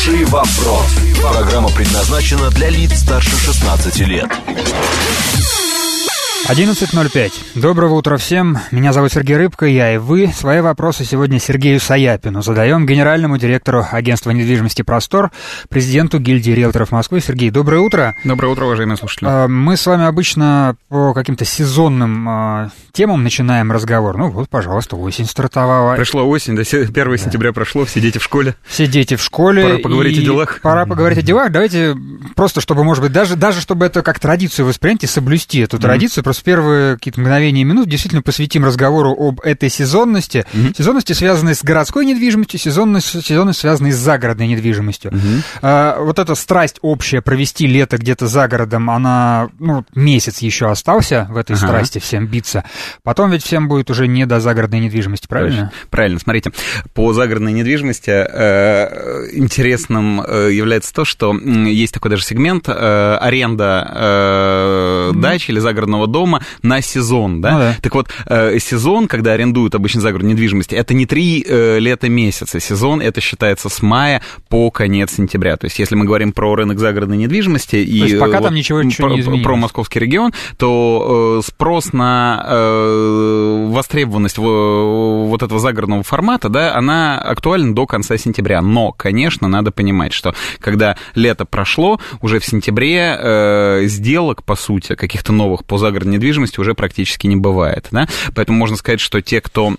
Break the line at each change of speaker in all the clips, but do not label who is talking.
Хороший вопрос. Программа предназначена для лиц старше 16 лет.
11:05. Доброго утра всем. Меня зовут Сергей Рыбко, я и вы. Свои вопросы сегодня Сергею Саяпину задаем, генеральному директору агентства недвижимости «Простор», президенту гильдии риэлторов Москвы. Сергей, доброе утро.
Доброе утро, уважаемые слушатели.
Мы с вами обычно по каким-то сезонным темам начинаем разговор. Ну вот, пожалуйста, осень стартовала.
Пришла осень, да, 1 сентября прошло, все дети в школе.
Все дети в школе.
Пора поговорить о делах.
Пора поговорить о делах. Давайте просто, чтобы, может быть, даже чтобы это как традицию воспринять и соблюсти эту традицию, просто первые какие-то мгновения и минут действительно посвятим разговору об этой сезонности. Сезонности, связанной с городской недвижимостью, сезонность, связанной с загородной недвижимостью. Вот эта страсть общая провести лето где-то за городом, она, месяц еще остался в этой страсти всем биться. Потом ведь всем будет уже не до загородной недвижимости, правильно?
Правильно. Смотрите, по загородной недвижимости интересным является то, что есть такой даже сегмент аренда дачи или загородного дома на сезон, да? Да. Так вот, сезон, когда арендуют обычно загородную недвижимость, это не 3 лета месяца. Сезон, это считается с мая по конец сентября. То есть, если мы говорим про рынок загородной недвижимости и
пока там ничего не изменилось.
Про московский регион, то спрос на востребованность вот этого загородного формата, да, она актуальна до конца сентября. Но, конечно, надо понимать, что когда лето прошло, уже в сентябре сделок, по сути, каких-то новых по загородной недвижимости уже практически не бывает, да? Поэтому можно сказать, что те, кто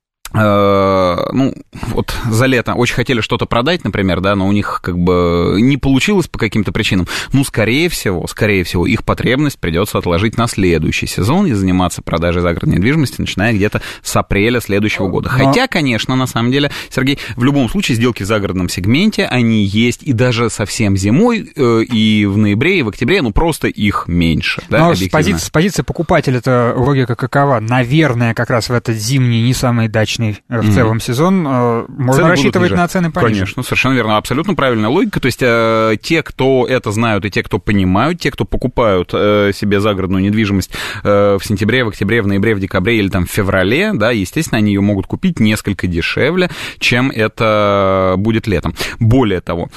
вот за лето очень хотели что-то продать, например, да, но у них как бы не получилось по каким-то причинам, скорее всего, их потребность придется отложить на следующий сезон и заниматься продажей загородной недвижимости, начиная где-то с апреля следующего года. Хотя, конечно, на самом деле, Сергей, в любом случае сделки в загородном сегменте, они есть и даже совсем зимой, и в ноябре, и в октябре, просто их меньше. Да,
но с позиции покупателя-то логика какова? Наверное, как раз в этот зимний, не самый дачный в целом сезон, можно цены рассчитывать на цены пониже.
Конечно, совершенно верно, абсолютно правильная логика. То есть те, кто это знают, и те, кто понимают, те, кто покупают себе загородную недвижимость в сентябре, в октябре, в ноябре, в декабре или там в феврале, да, естественно, они ее могут купить несколько дешевле, чем это будет летом. Более того,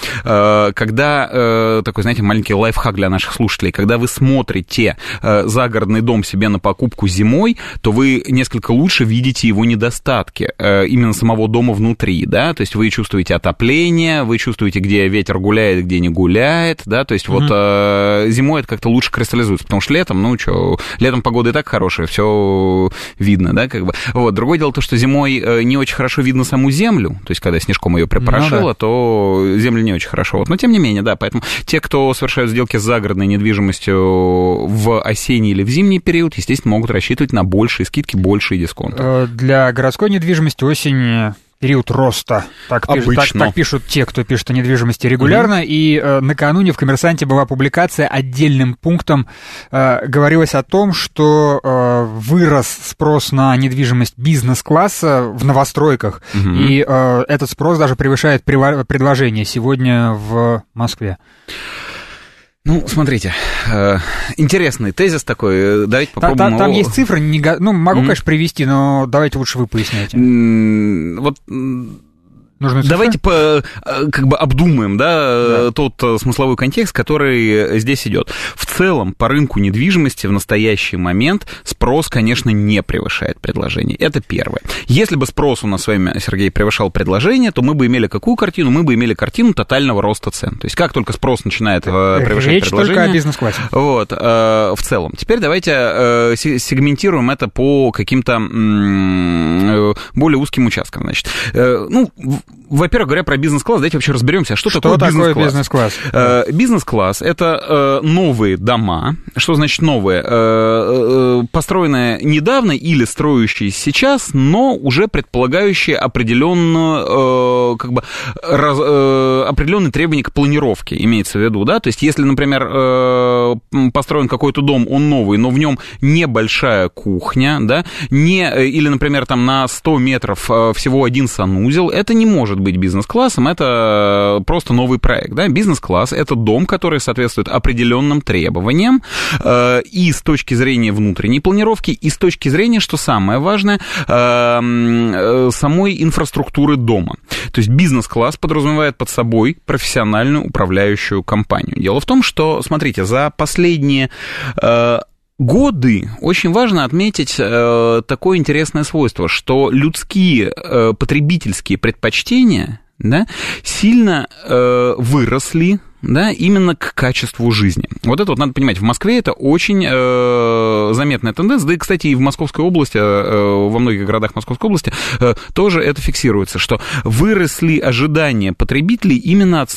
когда такой, знаете, маленький лайфхак для наших слушателей, когда вы смотрите загородный дом себе на покупку зимой, то вы несколько лучше видите его недостатки именно самого дома внутри, да, то есть вы чувствуете отопление, вы чувствуете, где ветер гуляет, где не гуляет, да, то есть вот зимой это как-то лучше кристаллизуется, потому что летом, летом погода и так хорошая, все видно, да, как бы. Вот, другое дело то, что зимой не очень хорошо видно саму землю, то есть когда снежком ее припорошило, то землю не очень хорошо, вот, но тем не менее, да, поэтому те, кто совершают сделки с загородной недвижимостью в осенний или в зимний период, естественно, могут рассчитывать на большие скидки, большие дисконты.
Для городской недвижимости осень — период роста. Так пишут те, кто пишет о недвижимости регулярно. И накануне в «Коммерсанте» была публикация, отдельным пунктом говорилось о том, что вырос спрос на недвижимость бизнес-класса в новостройках. И этот спрос даже превышает предложение сегодня в Москве.
Смотрите, интересный тезис такой, давайте попробуем
Там есть цифры, могу, конечно, привести, но давайте лучше вы поясняйте.
Давайте как бы обдумаем, тот смысловой контекст, который здесь идет. В целом, по рынку недвижимости в настоящий момент спрос, конечно, не превышает предложение. Это первое. Если бы спрос у нас с вами, Сергей, превышал предложение, то мы бы имели какую картину? Мы бы имели картину тотального роста цен. То есть, как только спрос начинает превышать предложение...
Речь только о бизнес-классе.
Вот, в целом. Теперь давайте сегментируем это по каким-то более узким участкам, значит. Во-первых, говоря про бизнес-класс, давайте вообще разберемся, что такое бизнес-класс. Бизнес-класс — это новые дома. Что значит новые? Построенные недавно или строящиеся сейчас, но уже предполагающие определенные требования к планировке, имеется в виду, да? То есть, если, например, построен какой-то дом, он новый, но в нем небольшая кухня, да, или, например, там на 100 метров всего один санузел, это не может может быть бизнес-классом, это просто новый проект. Да? Бизнес-класс — это дом, который соответствует определенным требованиям и с точки зрения внутренней планировки, и с точки зрения, что самое важное, самой инфраструктуры дома. То есть бизнес-класс подразумевает под собой профессиональную управляющую компанию. Дело в том, что, смотрите, за последние годы очень важно отметить такое интересное свойство, что людские потребительские предпочтения, да, сильно выросли, да, именно к качеству жизни. Вот это вот надо понимать. В Москве это очень заметная тенденция. Да и, кстати, и в Московской области, во многих городах Московской области тоже это фиксируется, что выросли ожидания потребителей именно от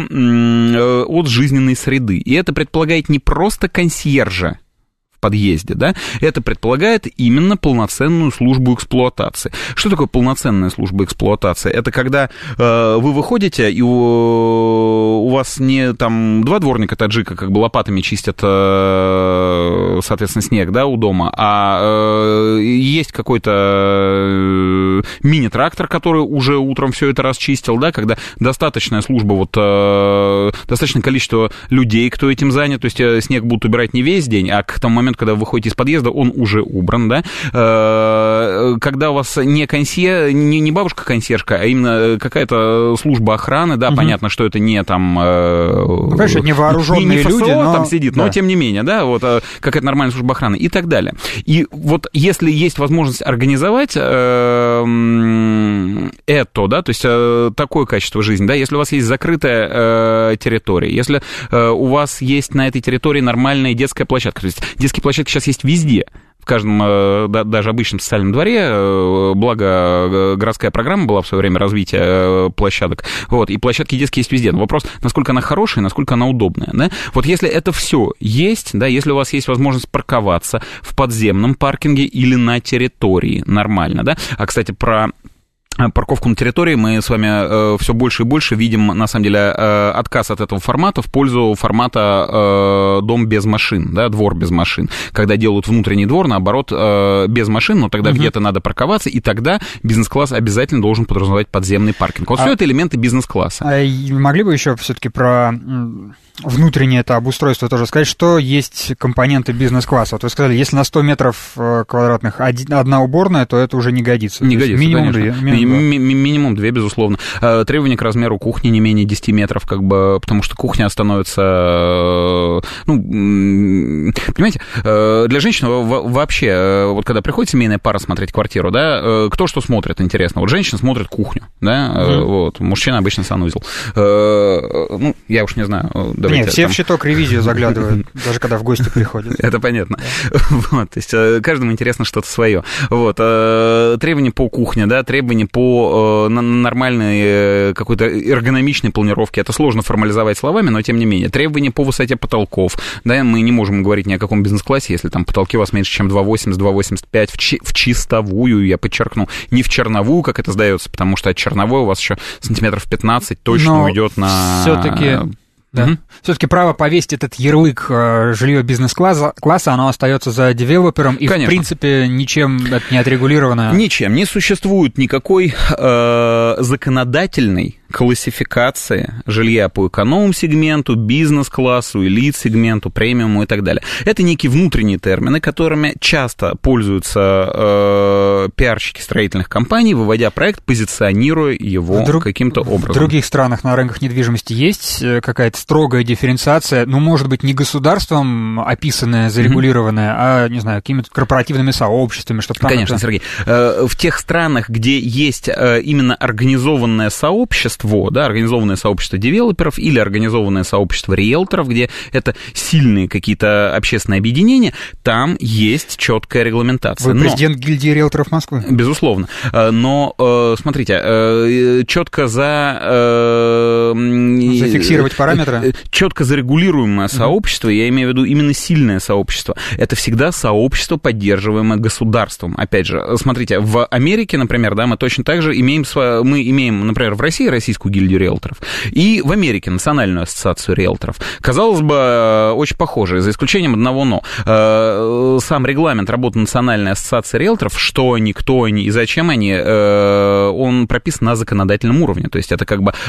от жизненной среды. И это предполагает не просто консьержа в подъезде, да, это предполагает именно полноценную службу эксплуатации. Что такое полноценная служба эксплуатации? Это когда вы выходите, и у вас не там два дворника таджика как бы лопатами чистят, соответственно, снег, да, у дома, а есть какой-то мини-трактор, который уже утром все это расчистил, да, когда достаточная служба, достаточное количество людей, кто этим занят, то есть снег будут убирать не весь день, а к тому моменту, когда вы выходите из подъезда, он уже убран, да, когда у вас не бабушка-консьержка, а именно какая-то служба охраны, да, понятно, что это не там...
Конечно, не вооруженные
ФСО
люди, но...
там сидит, да. Но тем не менее, да, вот какая-то нормальная служба охраны и так далее. И вот если есть возможность организовать это, да, то есть такое качество жизни, да, если у вас есть закрытая территория, если у вас есть на этой территории нормальная детская площадка, то есть детские площадки сейчас есть везде, в каждом, даже обычном социальном дворе, благо городская программа была в свое время развития площадок, вот, и площадки детские есть везде. Но вопрос, насколько она хорошая, насколько она удобная, да? Вот если это все есть, да, если у вас есть возможность парковаться в подземном паркинге или на территории нормально, да, кстати, про парковку на территории мы с вами все больше и больше видим, на самом деле, отказ от этого формата в пользу формата дом без машин, да, двор без машин, когда делают внутренний двор, наоборот, без машин, но тогда где-то надо парковаться, и тогда бизнес-класс обязательно должен подразумевать подземный паркинг. Вот все это элементы бизнес-класса.
Могли бы еще все-таки про внутреннее это обустройство тоже сказать, что есть компоненты бизнес-класса? Вот вы сказали, если на 100 метров квадратных одна уборная, то это уже не годится.
Не годится,
минимум
конечно.
2.
Минимум 2, безусловно. Требования к размеру кухни не менее 10 метров, как бы, потому что кухня становится... понимаете, для женщин вообще, вот когда приходит семейная пара смотреть квартиру, да, кто что смотрит, интересно. Вот женщина смотрит кухню, да, вот, мужчина обычно санузел. Я уж не знаю...
Нет, все в щиток ревизию заглядывают, даже когда в гости приходят.
Это понятно. Вот, то есть каждому интересно что-то свое. Вот, требования по кухне, да, требования по нормальной какой-то эргономичной планировке. Это сложно формализовать словами, но тем не менее. Требования по высоте потолков. Да, мы не можем говорить ни о каком бизнес-классе, если там потолки у вас меньше, чем 2,80, 2,85 в чистовую, я подчеркну, не в черновую, как это сдается, потому что от черновой у вас еще сантиметров 15 точно уйдет на...
Все-таки... Да. Все-таки право повесить этот ярлык жилье бизнес-класса, оно остается за девелопером, и, конечно, в принципе, ничем это не отрегулировано.
Ничем. Не существует никакой законодательной классификации жилья по эконом-сегменту, бизнес-классу, элит-сегменту, премиуму и так далее. Это некие внутренние термины, которыми часто пользуются пиарщики строительных компаний, выводя проект, позиционируя его каким-то образом.
В других странах на рынках недвижимости есть какая-то строгая дифференциация, может быть, не государством описанная, зарегулированная, а, не знаю, какими-то корпоративными сообществами, чтобы там...
Конечно, Сергей. В тех странах, где есть именно организованное сообщество, да, организованное сообщество девелоперов или организованное сообщество риэлторов, где это сильные какие-то общественные объединения, там есть четкая регламентация.
Вы президент гильдии риэлторов Москвы?
Безусловно. Но, смотрите, четко
зафиксировать параметры?
Четко зарегулируемое сообщество, я имею в виду именно сильное сообщество, это всегда сообщество, поддерживаемое государством. Опять же, смотрите, в Америке, например, да, мы точно так же имеем, например, в России Российскую гильдию риэлторов, и в Америке Национальную ассоциацию риэлторов. Казалось бы, очень похожие, за исключением одного «но». Сам регламент работы Национальной ассоциации риэлторов, что они, кто они и зачем они, он прописан на законодательном уровне. То есть это как бы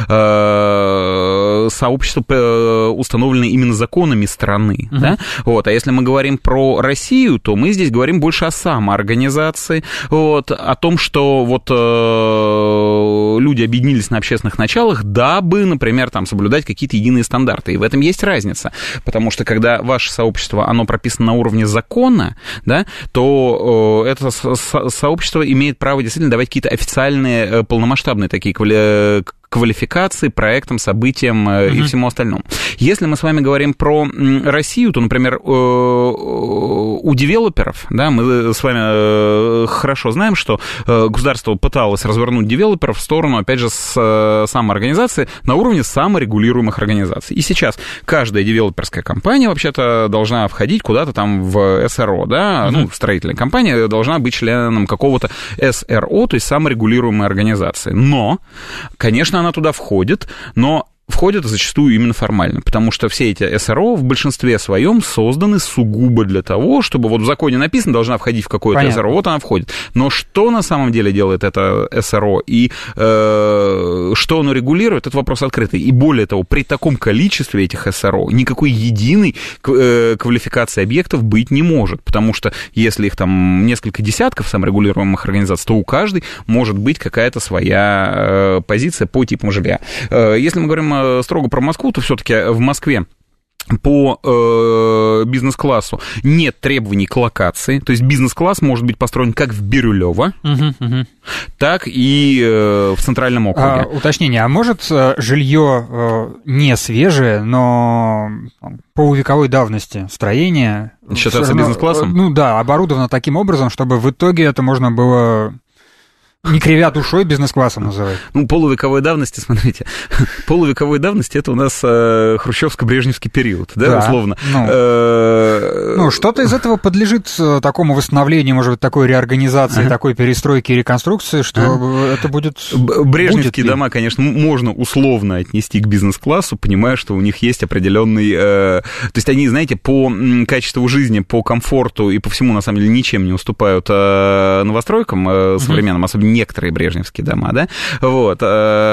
сообщество, установленное именно законами страны. Да? Вот. А если мы говорим про Россию, то мы здесь говорим больше о самоорганизации, вот, о том, что вот люди объединились на общественных началах, дабы, например, там, соблюдать какие-то единые стандарты. И в этом есть разница. Потому что когда ваше сообщество, оно прописано на уровне закона, да, то это сообщество имеет право действительно давать какие-то официальные, полномасштабные такие квалификации, проектам, событиям и всему остальному. Если мы с вами говорим про Россию, то, например, у девелоперов, да, мы с вами хорошо знаем, что государство пыталось развернуть девелоперов в сторону, опять же, самоорганизации на уровне саморегулируемых организаций. И сейчас каждая девелоперская компания вообще-то должна входить куда-то там в СРО, да, ну, строительная компания должна быть членом какого-то СРО, то есть саморегулируемой организации. Но, конечно, она туда входит, но входят зачастую именно формально, потому что все эти СРО в большинстве своем созданы сугубо для того, чтобы вот в законе написано, должна входить в какое-то СРО, вот она входит. Но что на самом деле делает это СРО и что оно регулирует, это вопрос открытый. И более того, при таком количестве этих СРО никакой единой квалификации объектов быть не может, потому что если их там несколько десятков саморегулируемых организаций, то у каждой может быть какая-то своя позиция по типам жилья. Если мы говорим строго про Москву, то все-таки в Москве по бизнес-классу нет требований к локации, то есть бизнес-класс может быть построен как в Бирюлево, так и в Центральном округе.
Уточнение, а может жилье не свежее, но полувековой давности строение
считаться бизнес-классом?
Ну да, оборудовано таким образом, чтобы в итоге это можно было... Не кривя душой, бизнес-классом называют.
Ну, полувековой давности, смотрите, полувековой давности это у нас хрущевско-брежневский период, да, условно.
Ну, что-то из этого подлежит такому восстановлению, может быть, такой реорганизации, такой перестройки и реконструкции, что это будет...
Брежневские дома, конечно, можно условно отнести к бизнес-классу, понимая, что у них есть определенный... То есть они, знаете, по качеству жизни, по комфорту и по всему, на самом деле, ничем не уступают новостройкам современным, особенно некоторые брежневские дома, да, вот,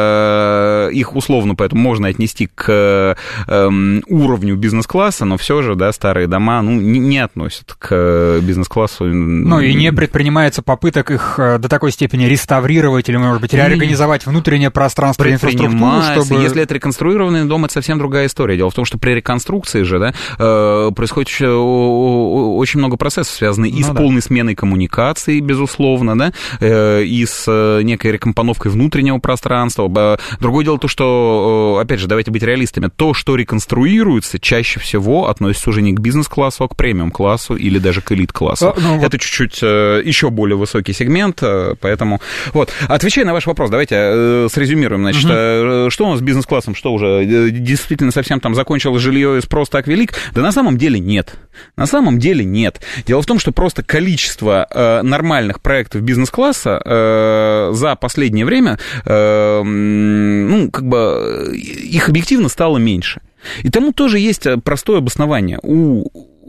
их условно поэтому можно отнести к уровню бизнес-класса, но все же, да, старые дома, ну, не относят к бизнес-классу.
Ну, и не предпринимается попыток их до такой степени реставрировать или, может быть, реорганизовать внутреннее пространство и инфраструктуру, чтобы...
Если это реконструированный дом, это совсем другая история. Дело в том, что при реконструкции же, да, происходит очень много процессов, связанных и с полной сменой коммуникаций, безусловно, да, и с некой рекомпоновкой внутреннего пространства. Другое дело то, что, опять же, давайте быть реалистами, то, что реконструируется, чаще всего относится уже не к бизнес-классу, а к премиум-классу или даже к элит-классу. Это чуть-чуть еще более высокий сегмент, поэтому... Вот, отвечая на ваш вопрос, давайте срезюмируем, значит, что у нас с бизнес-классом, что уже действительно совсем там закончилось жилье и спрос так велик? Да на самом деле нет. На самом деле нет. Дело в том, что просто количество нормальных проектов бизнес-класса за последнее время, ну, как бы, их объективно стало меньше. И тому тоже есть простое обоснование. У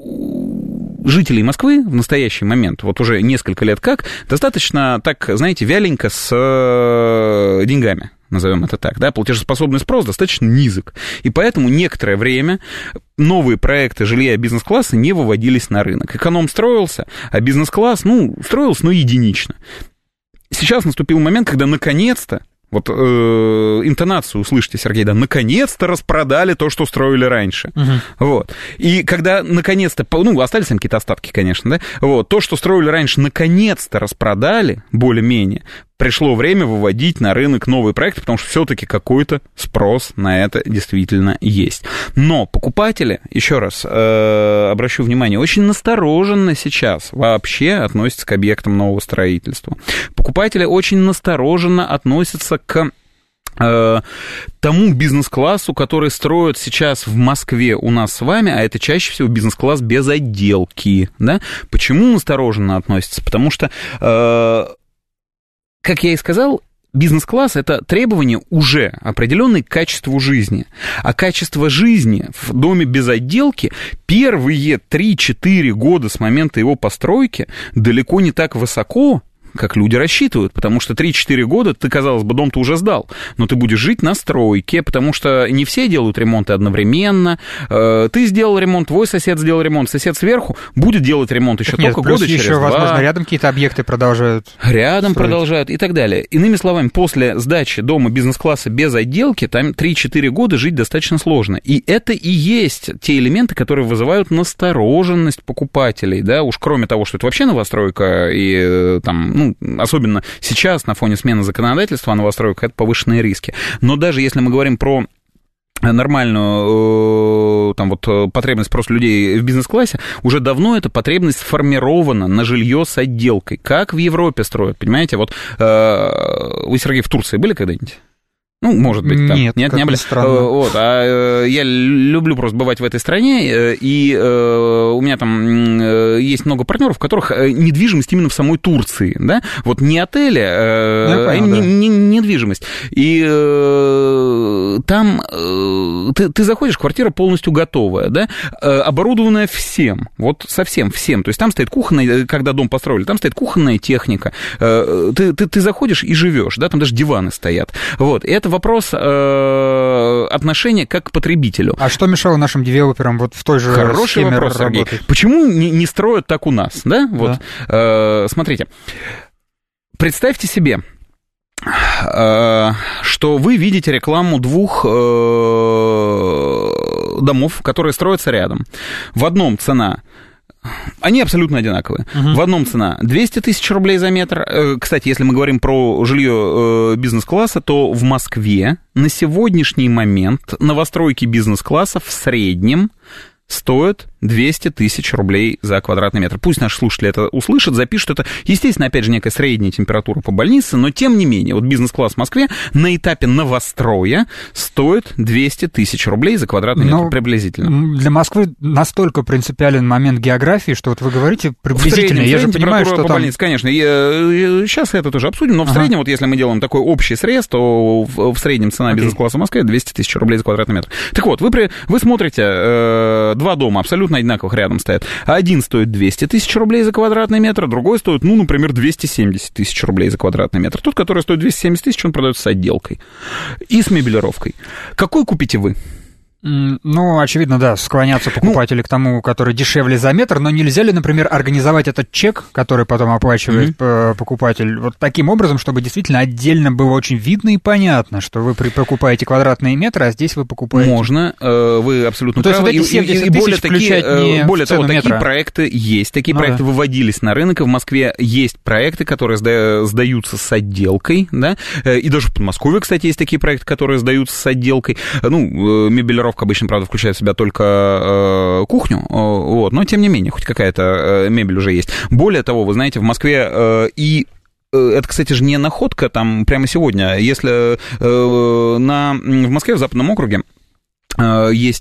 жителей Москвы в настоящий момент, вот уже несколько лет как, достаточно, так, знаете, вяленько с деньгами. Назовем это так, да, платежеспособный спрос достаточно низок, и поэтому некоторое время новые проекты жилья бизнес-класса не выводились на рынок. Эконом строился, а бизнес-класс, ну, строился, но единично. Сейчас наступил момент, когда наконец-то, вот интонацию услышите, Сергей, да, наконец-то распродали то, что строили раньше. Вот. И когда наконец-то, ну, остались там какие-то остатки, конечно, да, вот, то, что строили раньше, наконец-то распродали, более-менее, пришло время выводить на рынок новые проекты, потому что все-таки какой-то спрос на это действительно есть. Но покупатели, еще раз обращу внимание, очень настороженно сейчас вообще относятся к объектам нового строительства. Покупатели очень настороженно относятся к тому бизнес-классу, который строят сейчас в Москве у нас с вами, а это чаще всего бизнес-класс без отделки, да? Почему настороженно относятся? Потому что, как я и сказал, бизнес-класс – это требование уже определенное к качеству жизни. А качество жизни в доме без отделки первые 3-4 года с момента его постройки далеко не так высоко, как люди рассчитывают, потому что 3-4 года ты, казалось бы, дом ты уже сдал, но ты будешь жить на стройке, потому что не все делают ремонты одновременно. Ты сделал ремонт, твой сосед сделал ремонт, сосед сверху будет делать ремонт еще только года через 2.
Возможно, рядом какие-то объекты продолжают
Рядом
строить.
Продолжают и так далее. Иными словами, после сдачи дома бизнес-класса без отделки, там 3-4 года жить достаточно сложно. И это и есть те элементы, которые вызывают настороженность покупателей, да, уж кроме того, что это вообще новостройка и там, особенно сейчас на фоне смены законодательства о новостройках, это повышенные риски. Но даже если мы говорим про нормальную потребность просто людей в бизнес-классе, уже давно эта потребность сформирована на жилье с отделкой. Как в Европе строят, понимаете? Вот вы, Сергей, в Турции были когда-нибудь? Может быть, там.
Нет, не были.
Я люблю просто бывать в этой стране, и у меня там есть много партнеров, у которых недвижимость именно в самой Турции, да? Вот не отели, недвижимость. И там ты заходишь, квартира полностью готовая, да? Оборудованная всем, вот совсем всем. То есть там стоит кухонная, когда дом построили, там стоит кухонная техника. Ты заходишь и живешь, да? Там даже диваны стоят. Вот, это вопрос отношения как к потребителю.
А что мешало нашим девелоперам вот в той же
Хороший
схеме
вопрос, Сергей.
работать?
Почему не строят так у нас, да? Вот, смотрите, представьте себе, что вы видите рекламу 2 домов, которые строятся рядом. В одном цена... Они абсолютно одинаковые. В одном цена 200 тысяч рублей за метр. Кстати, если мы говорим про жилье бизнес-класса, то в Москве на сегодняшний момент новостройки бизнес-класса в среднем стоят 200 тысяч рублей за квадратный метр. Пусть наши слушатели это услышат, запишут. Это, естественно, опять же, некая средняя температура по больнице, но, тем не менее, вот бизнес-класс в Москве на этапе новостроя стоит 200 тысяч рублей за квадратный метр приблизительно.
Для Москвы настолько принципиален момент географии, что вот вы говорите приблизительно. Я же понимаю, что
по
там...
больнице, конечно. Сейчас это тоже обсудим, но в среднем, вот если мы делаем такой общий срез, то в среднем цена бизнес-класса в Москве 200 тысяч рублей за квадратный метр. Так вот, вы смотрите 2 дома абсолютно одинаковых рядом стоят. Один стоит 200 тысяч рублей за квадратный метр, другой стоит, например, 270 тысяч рублей за квадратный метр. Тот, который стоит 270 тысяч, он продается с отделкой и с мебелировкой. Какой купите вы?
Очевидно, да, склонятся покупатели к тому, который дешевле за метр, но нельзя ли, например, организовать этот чек, который потом оплачивает покупатель, вот таким образом, чтобы действительно отдельно было очень видно и понятно, что вы покупаете квадратные метры, а здесь вы покупаете...
Можно, вы абсолютно правы.
То есть вот эти 70 тысяч включать не
более
в цену
того,
метра.
такие проекты есть, такие проекты выводились на рынок, и в Москве есть проекты, которые сдаются с отделкой, да, и даже в Подмосковье, кстати, есть такие проекты, которые сдаются с отделкой, мебелировка обычно, правда, включает в себя только кухню, но, тем не менее, хоть какая-то мебель уже есть. Более того, вы знаете, в Москве это, кстати же, не находка там прямо сегодня. Если в Москве, в Западном округе, есть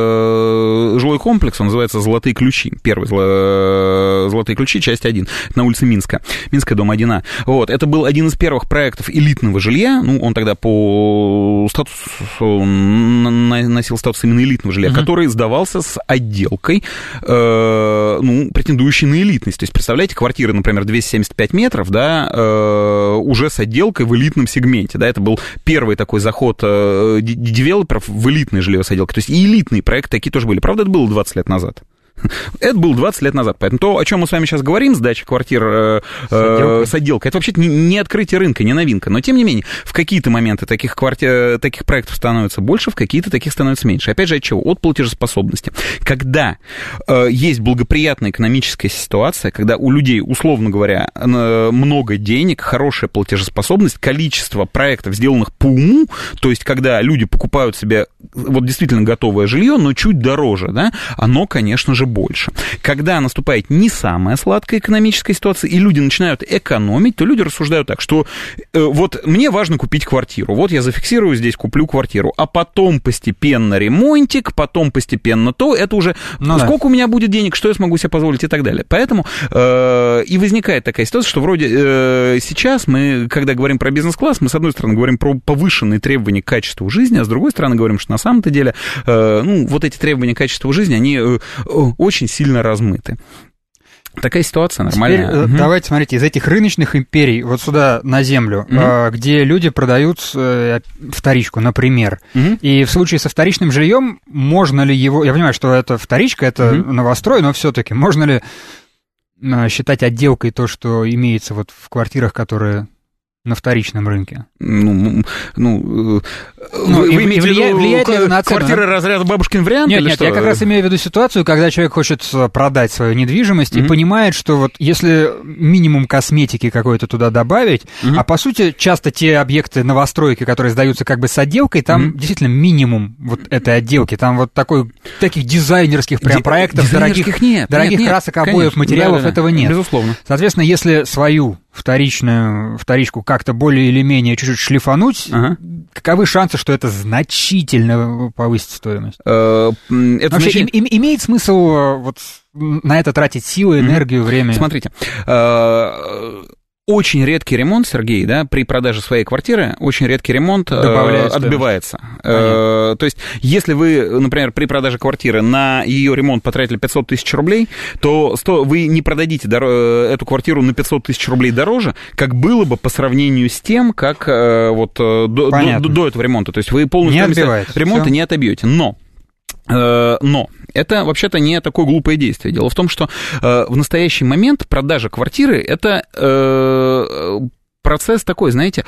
жилой комплекс, он называется «Золотые ключи». Первый «Золотые ключи», часть 1. Это на улице Минска. Минская, дом 1А. Вот. Это был один из первых проектов элитного жилья. Он тогда по статусу носил статус именно элитного жилья, который сдавался с отделкой, претендующей на элитность. То есть, представляете, квартира, например, 275 метров, да, уже с отделкой в элитном сегменте. Да, это был первый такой заход девелоперов в элитное жилье с отделкой. То есть и элитные проекты такие тоже были. Правда, это было 20 лет назад. Это было 20 лет назад. Поэтому то, о чем мы с вами сейчас говорим, сдача квартир с отделкой, это вообще не открытие рынка, не новинка. Но, тем не менее, в какие-то моменты таких проектов становится больше, в какие-то таких становится меньше. Опять же, от чего? От платежеспособности. Когда есть благоприятная экономическая ситуация, когда у людей, условно говоря, много денег, хорошая платежеспособность, количество проектов, сделанных по уму, то есть когда люди покупают себе вот действительно готовое жилье, но чуть дороже, да, оно, конечно же, даже больше. Когда наступает не самая сладкая экономическая ситуация, и люди начинают экономить, то люди рассуждают так, что вот мне важно купить квартиру, вот я зафиксирую здесь, куплю квартиру, а потом постепенно ремонтик, потом постепенно то, это уже сколько у меня будет денег, что я смогу себе позволить и так далее. Поэтому и возникает такая ситуация, что вроде сейчас мы, когда говорим про бизнес-класс, мы, с одной стороны, говорим про повышенные требования к качеству жизни, а с другой стороны, говорим, что на самом-то деле вот эти требования к качеству жизни, они очень сильно размыты. Такая ситуация нормальная.
Теперь давайте, смотрите, из этих рыночных империй вот сюда на землю, где люди продают вторичку, например, и в случае со вторичным жильем можно ли его, я понимаю, что это вторичка, это новострой, но все-таки можно ли считать отделкой то, что имеется вот в квартирах, которые на вторичном рынке?
Влияет ли на цену? Квартира разряда бабушкин вариант?
Нет, я как раз имею в виду ситуацию, когда человек хочет продать свою недвижимость и понимает, что вот если минимум косметики какой-то туда добавить, а по сути часто те объекты новостройки, которые сдаются как бы с отделкой, там действительно минимум вот этой отделки, там вот таких дизайнерских прям проектов, дорогих красок, обоев, материалов, этого нет.
Безусловно.
Соответственно, если свою вторичку как-то более или менее чуть-чуть шлифануть, каковы шансы, что это значительно повысит стоимость? Вообще, имеет смысл вот на это тратить силы, энергию, время?
Смотрите, очень редкий ремонт, Сергей, да, при продаже своей квартиры, очень редкий ремонт отбивается. То есть, если вы, например, при продаже квартиры на ее ремонт потратили 500 тысяч рублей, то вы не продадите эту квартиру на 500 тысяч рублей дороже, как было бы по сравнению с тем, как вот до этого ремонта. То есть, вы полностью ремонта не отобьете. Но это вообще-то не такое глупое действие. Дело в том, что в настоящий момент продажа квартиры – это процесс такой, знаете,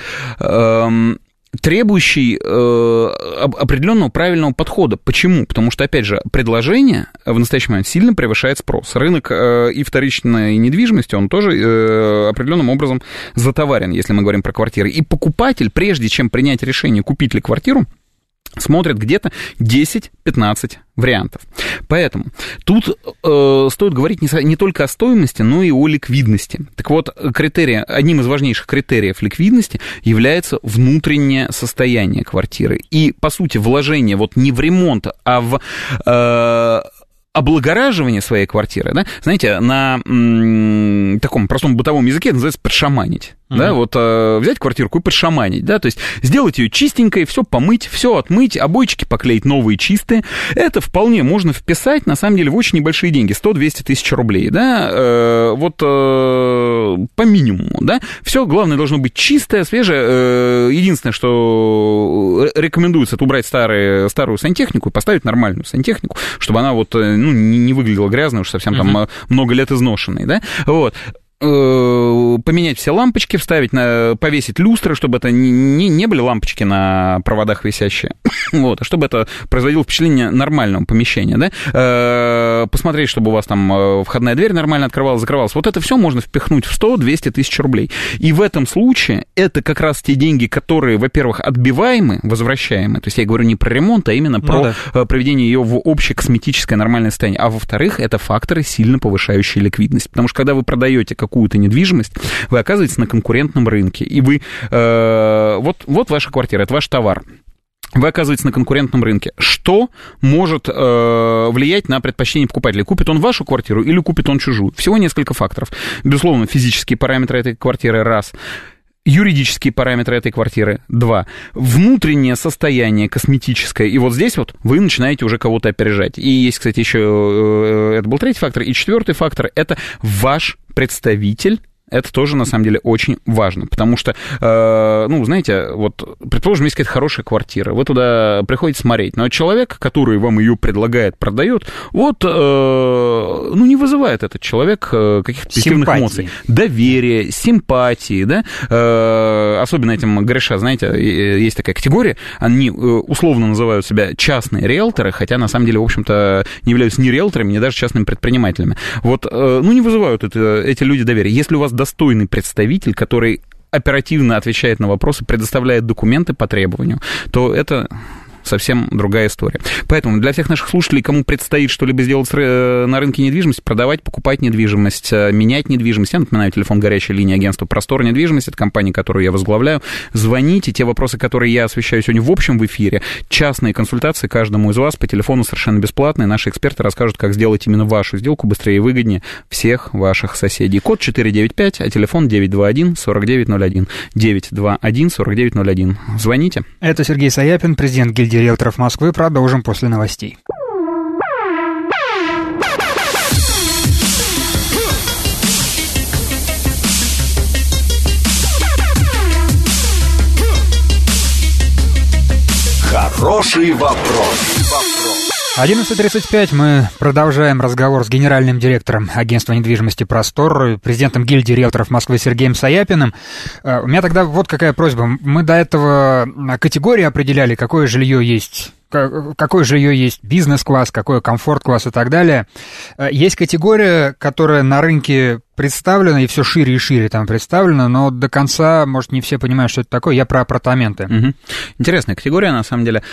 требующий определенного правильного подхода. Почему? Потому что, опять же, предложение в настоящий момент сильно превышает спрос. Рынок и вторичной недвижимости, он тоже определенным образом затоварен, если мы говорим про квартиры. И покупатель, прежде чем принять решение, купить ли квартиру, смотрят где-то 10-15 вариантов. Поэтому тут стоит говорить не только о стоимости, но и о ликвидности. Так вот, одним из важнейших критериев ликвидности является внутреннее состояние квартиры. И, по сути, вложение вот не в ремонт, а в облагораживание своей квартиры, да, знаете, на таком простом бытовом языке это называется подшаманить. Да, вот взять квартирку и подшаманить, да, то есть сделать ее чистенькой, все помыть, все отмыть, обойчики поклеить новые чистые. Это вполне можно вписать, на самом деле, в очень небольшие деньги, 100-200 тысяч рублей, да, вот по минимуму, да. Все, главное, должно быть чистое, свежее. Единственное, что рекомендуется, это убрать старую сантехнику и поставить нормальную сантехнику, чтобы она вот, не выглядела грязной, уж совсем там много лет изношенной, да, вот. Поменять все лампочки, повесить люстры, чтобы это не были лампочки на проводах висящие, вот, а чтобы это производило впечатление нормального помещения, да, посмотреть, чтобы у вас там входная дверь нормально открывалась, закрывалась. Вот это все можно впихнуть в 100-200 тысяч рублей. И в этом случае это как раз те деньги, которые, во-первых, отбиваемы, возвращаемы, то есть я говорю не про ремонт, а именно про приведение ее в общее косметическое нормальное состояние, а во-вторых, это факторы, сильно повышающие ликвидность, потому что когда вы продаете какую-то недвижимость, вы оказываетесь на конкурентном рынке, и вы, вот ваша квартира, это ваш товар, вы оказываетесь на конкурентном рынке. Что может влиять на предпочтение покупателя? Купит он вашу квартиру или купит он чужую? Всего несколько факторов. Безусловно, физические параметры этой квартиры, раз. Юридические параметры этой квартиры, 2. Внутреннее состояние косметическое. И вот здесь вот вы начинаете уже кого-то опережать. И есть, кстати, еще, это был третий фактор. И четвертый фактор, это ваш представитель. Это тоже, на самом деле, очень важно, потому что, знаете, вот, предположим, есть какая-то хорошая квартира, вы туда приходите смотреть, но человек, который вам ее предлагает, продает, вот, не вызывает этот человек каких-то позитивных эмоций. Доверия, симпатии, да, особенно этим греша, знаете, есть такая категория, они условно называют себя частные риэлторы, хотя, на самом деле, в общем-то, не являются ни риэлторами, ни даже частными предпринимателями. Вот, не вызывают эти люди доверия. Если у вас достойный представитель, который оперативно отвечает на вопросы, предоставляет документы по требованию, то это совсем другая история. Поэтому для всех наших слушателей, кому предстоит что-либо сделать на рынке недвижимости, продавать, покупать недвижимость, менять недвижимость, я напоминаю, телефон горячей линии агентства «Простор недвижимость», это компания, которую я возглавляю. Звоните, те вопросы, которые я освещаю сегодня в общем в эфире, частные консультации каждому из вас по телефону совершенно бесплатные. Наши эксперты расскажут, как сделать именно вашу сделку быстрее и выгоднее всех ваших соседей. Код 495, а телефон 921-4901. 921-4901. Звоните.
Это Сергей Саяпин, президент гильдии риэлторов Москвы. Продолжим после новостей.
Хороший вопрос.
11:35 мы продолжаем разговор с генеральным директором агентства недвижимости «Простор», президентом гильдии риэлторов Москвы Сергеем Саяпиным. У меня тогда вот какая просьба. Мы до этого категории определяли, какое жилье есть бизнес-класс, какой комфорт-класс и так далее. Есть категория, которая на рынке представлена, и все шире и шире там представлена, но до конца, может, не все понимают, что это такое. Я про апартаменты.
Угу. Интересная категория, на самом деле.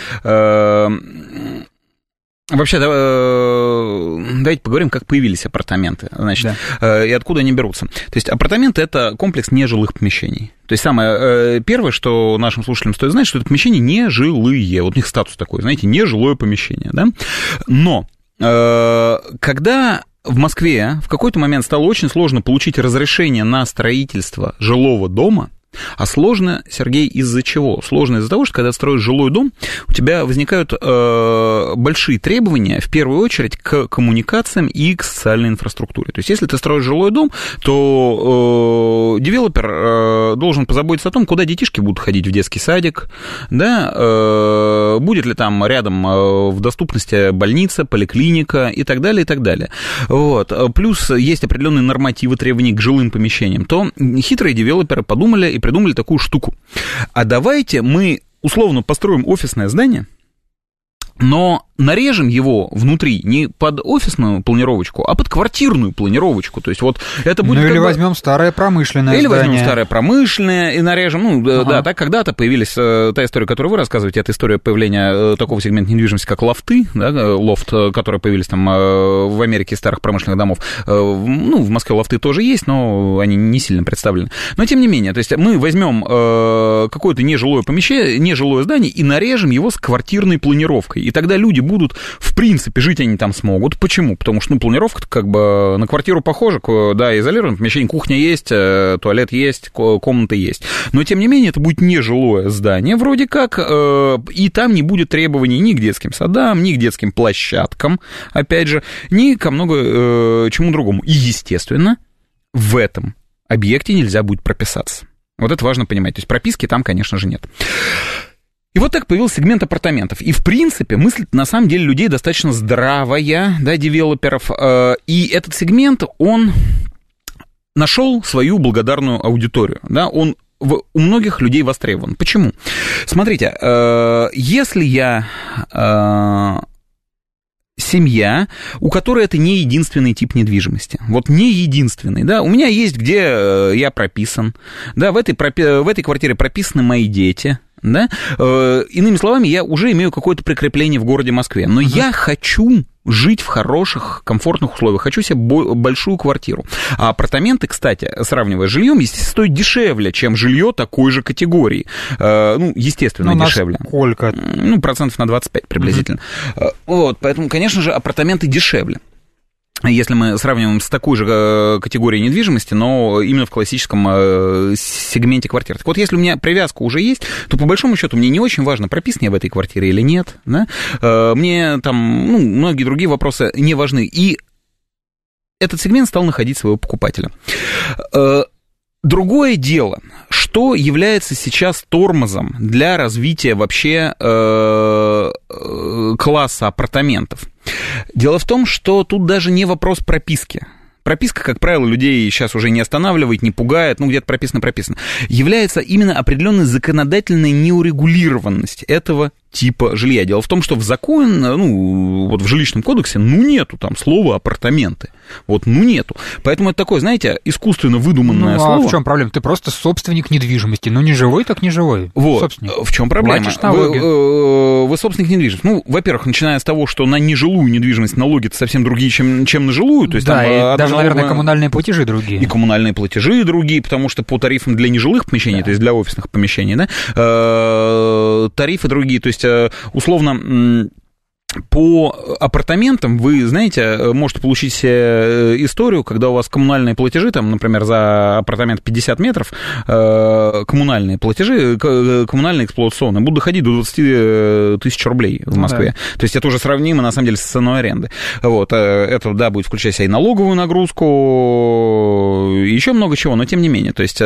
Вообще, давайте поговорим, как появились апартаменты, значит, и откуда они берутся. То есть апартаменты – это комплекс нежилых помещений. То есть самое первое, что нашим слушателям стоит знать, что это помещения нежилые. Вот у них статус такой, знаете, нежилое помещение, да? Но когда в Москве в какой-то момент стало очень сложно получить разрешение на строительство жилого дома, а сложно, Сергей, из-за чего? Сложно из-за того, что когда строишь жилой дом, у тебя возникают большие требования, в первую очередь, к коммуникациям и к социальной инфраструктуре. То есть, если ты строишь жилой дом, то девелопер должен позаботиться о том, куда детишки будут ходить в детский садик, да, будет ли там рядом в доступности больница, поликлиника и так далее, и так далее. Вот. Плюс есть определенные нормативы требований к жилым помещениям. То хитрые девелоперы подумали и придумали такую штуку. А давайте мы условно построим офисное здание, но нарежем его внутри не под офисную планировочку, а под квартирную планировочку. То есть вот это будет...
Ну или возьмем старое промышленное
или
здание.
Возьмем старое промышленное и нарежем. Да, так когда-то появились... Та история, которую вы рассказываете, это история появления такого сегмента недвижимости, как лофты, да, лофт, которые появились там в Америке из старых промышленных домов. В Москве лофты тоже есть, но они не сильно представлены. Но тем не менее, то есть мы возьмем какое-то нежилое помещение, нежилое здание и нарежем его с квартирной планировкой. И тогда люди будут, в принципе, жить они там смогут. Почему? Потому что, планировка как бы на квартиру похожа, да, изолированное помещение, кухня есть, туалет есть, комната есть. Но, тем не менее, это будет нежилое здание, вроде как, и там не будет требований ни к детским садам, ни к детским площадкам, опять же, ни ко много чему другому. И, естественно, в этом объекте нельзя будет прописаться. Вот это важно понимать. То есть прописки там, конечно же, нет. И вот так появился сегмент апартаментов. И, в принципе, мысль, на самом деле, людей достаточно здравая, да, девелоперов. И этот сегмент, он нашел свою благодарную аудиторию, да, он у многих людей востребован. Почему? Смотрите, если я... семья, у которой это не единственный тип недвижимости. Вот не единственный, да. У меня есть, где я прописан, да, в этой квартире прописаны мои дети, да. Иными словами, я уже имею какое-то прикрепление в городе Москве, но я хочу жить в хороших, комфортных условиях, хочу себе большую квартиру. А апартаменты, кстати, сравнивая с жильем, естественно, стоят дешевле, чем жилье такой же категории. Естественно, дешевле.
Сколько?
Процентов на 25 приблизительно. Вот, поэтому, конечно же, апартаменты дешевле. Если мы сравниваем с такой же категорией недвижимости, но именно в классическом сегменте квартир. Так вот, если у меня привязка уже есть, то, по большому счету, мне не очень важно, прописан я в этой квартире или нет. Да? Мне там, многие другие вопросы не важны. И этот сегмент стал находить своего покупателя. Другое дело, что является сейчас тормозом для развития вообще класса апартаментов. Дело в том, что тут даже не вопрос прописки. Прописка, как правило, людей сейчас уже не останавливает, не пугает, где-то прописано. Является именно определенная законодательная неурегулированность этого типа жилья. Дело в том, что в законе, вот в жилищном кодексе, нету там слова апартаменты. Нету. Поэтому это такое, знаете, искусственно выдуманное слово.
А в чем проблема? Ты просто собственник недвижимости. Не живой, так не живой.
Собственник. В чем проблема? Вы собственник недвижимости. Во-первых, начиная с того, что на нежилую недвижимость налоги-то совсем другие, чем на жилую. То есть,
да, там, и даже, наверное, коммунальные платежи другие.
И коммунальные платежи другие, потому что по тарифам для нежилых помещений, то есть для офисных помещений, да, тарифы другие. То есть, условно, по апартаментам вы, знаете, можете получить себе историю, когда у вас коммунальные платежи, там, например, за апартамент 50 метров, коммунальные платежи, коммунальные эксплуатационные, будут доходить до 20 тысяч рублей в Москве. Да. То есть это уже сравнимо, на самом деле, с ценой аренды. Это, да, будет включать и налоговую нагрузку, еще много чего, но тем не менее. То есть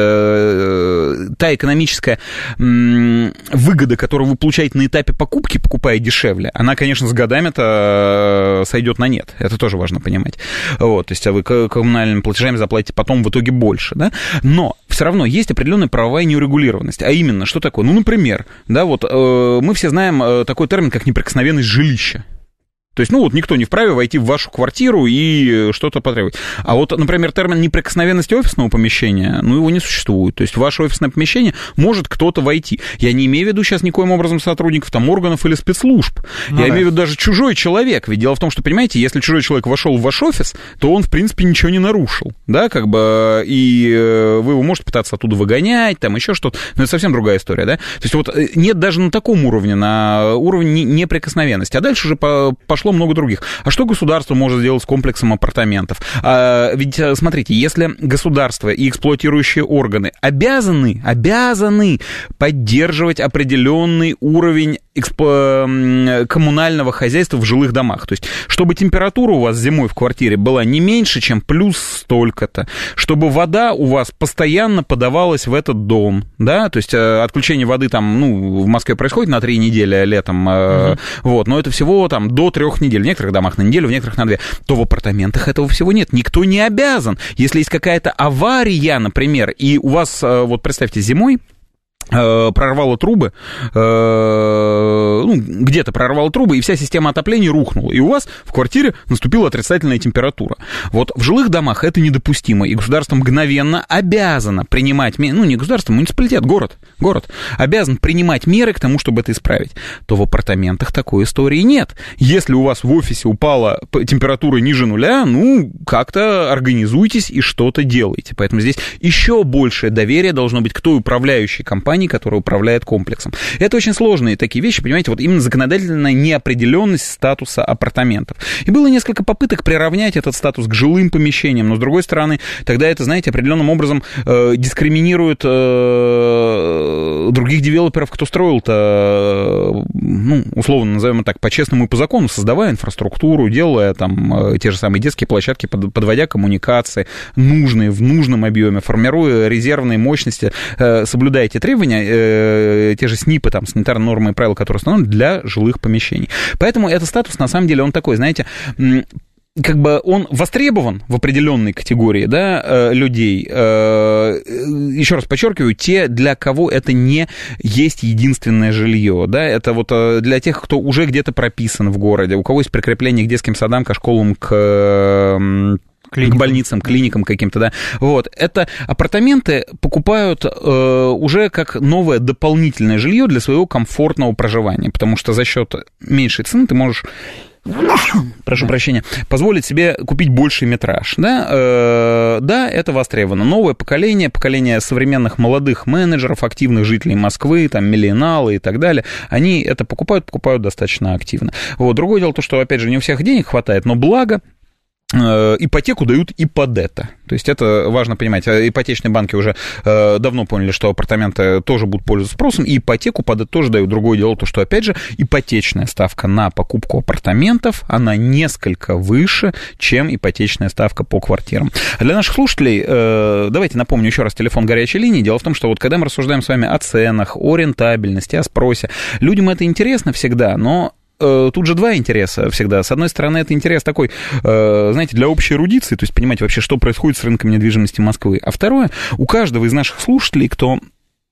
та экономическая выгода, которую вы получаете на этапе покупки, покупая дешевле, она, конечно, с годами-то сойдет на нет. Это тоже важно понимать. То есть вы коммунальными платежами заплатите потом в итоге больше, да? Но все равно есть определенная правовая неурегулированность. А именно, что такое? Например, да, мы все знаем такой термин, как неприкосновенность жилища. То есть, никто не вправе войти в вашу квартиру и что-то потребовать. А например, термин неприкосновенности офисного помещения, его не существует. То есть, в ваше офисное помещение может кто-то войти. Я не имею в виду сейчас никоим образом сотрудников органов или спецслужб. Я имею в виду даже чужой человек. Ведь дело в том, что, понимаете, если чужой человек вошел в ваш офис, то он, в принципе, ничего не нарушил. Да, и вы его можете пытаться оттуда выгонять, там еще что-то. Но это совсем другая история, да. То есть, нет даже на таком уровне, на уровне неприкосновенности. А дальше уже пошло много других. А что государство может сделать с комплексом апартаментов? Ведь, смотрите, если государство и эксплуатирующие органы обязаны поддерживать определенный уровень коммунального хозяйства в жилых домах, то есть, чтобы температура у вас зимой в квартире была не меньше, чем плюс столько-то, чтобы вода у вас постоянно подавалась в этот дом, да, то есть, отключение воды там, в Москве происходит на 3 недели летом, но это всего там до 3 недель, в некоторых домах на неделю, в некоторых на 2, то в апартаментах этого всего нет, никто не обязан. Если есть какая-то авария, например, и у вас, представьте, зимой прорвало трубы, где-то прорвало трубы, и вся система отопления рухнула, и у вас в квартире наступила отрицательная температура. В жилых домах это недопустимо, и государство мгновенно обязано принимать меры, не государство, муниципалитет, город обязан принимать меры к тому, чтобы это исправить. То в апартаментах такой истории нет. Если у вас в офисе упала температура ниже нуля, как-то организуйтесь и что-то делайте. Поэтому здесь еще большее доверие должно быть к той управляющей компании, которая управляет комплексом. Это очень сложные такие вещи, понимаете, именно законодательная неопределенность статуса апартаментов. И было несколько попыток приравнять этот статус к жилым помещениям, но, с другой стороны, тогда это, знаете, определенным образом дискриминирует других девелоперов, кто строил-то, условно назовем так, по-честному и по закону, создавая инфраструктуру, делая там те же самые детские площадки, подводя коммуникации нужные, в нужном объеме, формируя резервные мощности, соблюдая эти требования, те же СНИПы, там, санитарные нормы и правила, которые установлены для жилых помещений. Поэтому этот статус, на самом деле, он такой, знаете, он востребован в определенной категории, да, людей. Еще раз подчеркиваю, те, для кого это не есть единственное жилье, да, это для тех, кто уже где-то прописан в городе, у кого есть прикрепление к детским садам, к школам, к больницам, клиникам каким-то, да. Это апартаменты покупают уже как новое дополнительное жилье для своего комфортного проживания, потому что за счет меньшей цены ты можешь, прошу прощения, позволить себе купить больший метраж, да, это востребовано. Новое поколение современных молодых менеджеров, активных жителей Москвы, там, миллионалы и так далее, они это покупают достаточно активно. Другое дело то, что, опять же, не у всех денег хватает, но благо ипотеку дают и под это. То есть это важно понимать. Ипотечные банки уже давно поняли, что апартаменты тоже будут пользоваться спросом, и ипотеку под это тоже дают. Другое дело то, что, опять же, ипотечная ставка на покупку апартаментов, она несколько выше, чем ипотечная ставка по квартирам. Для наших слушателей, давайте напомню еще раз телефон горячей линии. Дело в том, что когда мы рассуждаем с вами о ценах, о рентабельности, о спросе, людям это интересно всегда, но тут же два интереса всегда. С одной стороны, это интерес такой, знаете, для общей эрудиции, то есть понимать вообще, что происходит с рынком недвижимости Москвы. А второе, у каждого из наших слушателей, кто